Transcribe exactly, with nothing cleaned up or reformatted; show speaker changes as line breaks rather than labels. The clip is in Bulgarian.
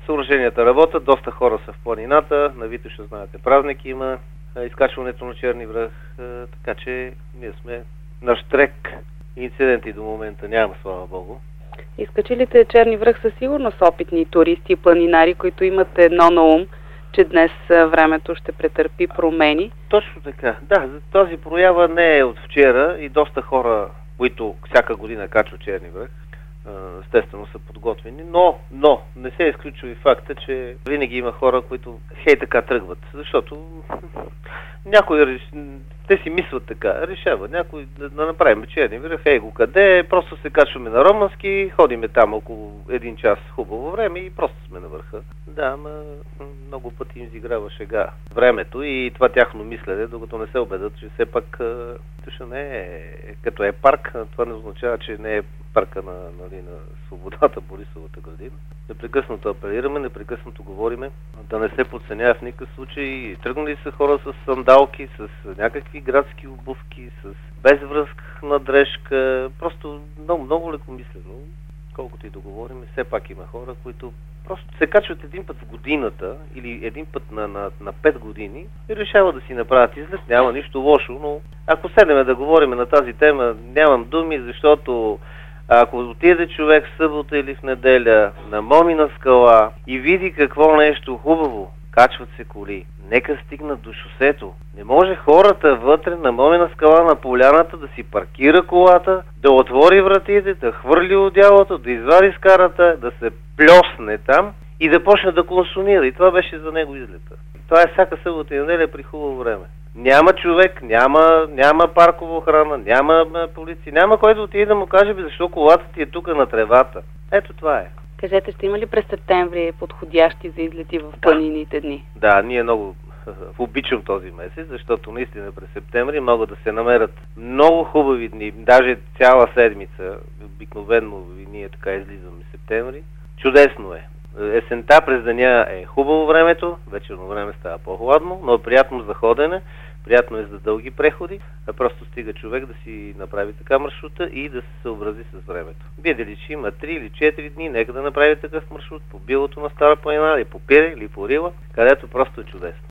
Съоръженията работят, доста хора са в планината, на Витоша, знаете, празник има, изкачването на Черни връх, така че ние сме на штрек. Инциденти до момента няма, слава Богу.
Изкачилите Черни връх със сигурност опитни туристи и планинари, които имат едно на ум, че днес времето ще претърпи промени.
Точно така. Да, тази проява не е от вчера и доста хора, които всяка година качват Черни връх, естествено са подготвени, но, но не се изключва и факта, че винаги има хора, които хей така тръгват, защото някой, те си мислят така, решава някой да, да направим Черни връх, ей го къде, просто се качваме на Романски, ходиме там около един час хубаво време и просто сме на върха. Да, ама много пъти им изиграва шега времето и това тяхно мислене, докато не се убедят, че все пак точно не е, като е парк, това не означава, че не е парка на, нали, на свободата, Борисовата градина. Непрекъснато апелираме, непрекъснато говориме, да не се подценява в никакъв случай. Тръгнали са хора с сандалки, с някакви градски обувки, с безвръзна дрежка, просто много, много лекомислено. Колкото и да говорим, все пак има хора, които просто се качват един път в годината или един път на, на, на пет години и решават да си направят излет. Няма нищо лошо, но ако седнем да говорим на тази тема, нямам думи, защото ако отиде човек в събота или в неделя на Момина скала и види какво нещо хубаво, качват се коли, нека стигнат до шосето. Не може хората вътре на Момина скала на поляната да си паркира колата, да отвори вратите, да хвърли одялото, да извади скарата, да се плесне там и да почне да консумира. И това беше за него излета. Това е всяка събота и неделя при хубаво време. Няма човек, няма, няма паркова охрана, няма полиция, няма който да отиде да му каже, защо колата ти е тук на тревата. Ето това е.
Кажете, ще има ли през септември подходящи за излети в планините дни?
Да, ние много обичам този месец, защото наистина през септември могат да се намерят много хубави дни, даже цяла седмица. Обикновено ние така излизаме в септември. Чудесно е. Есента през деня е хубаво времето, вечерно време става по-хладно, но е приятно за ходене, приятно е за дълги преходи, а просто стига човек да си направи така маршрута и да се съобрази с времето. Видели, че има три или четири дни, нека да направи такъв маршрут по билото на Стара планина, или по Пире, или по Рила, където просто е чудесно.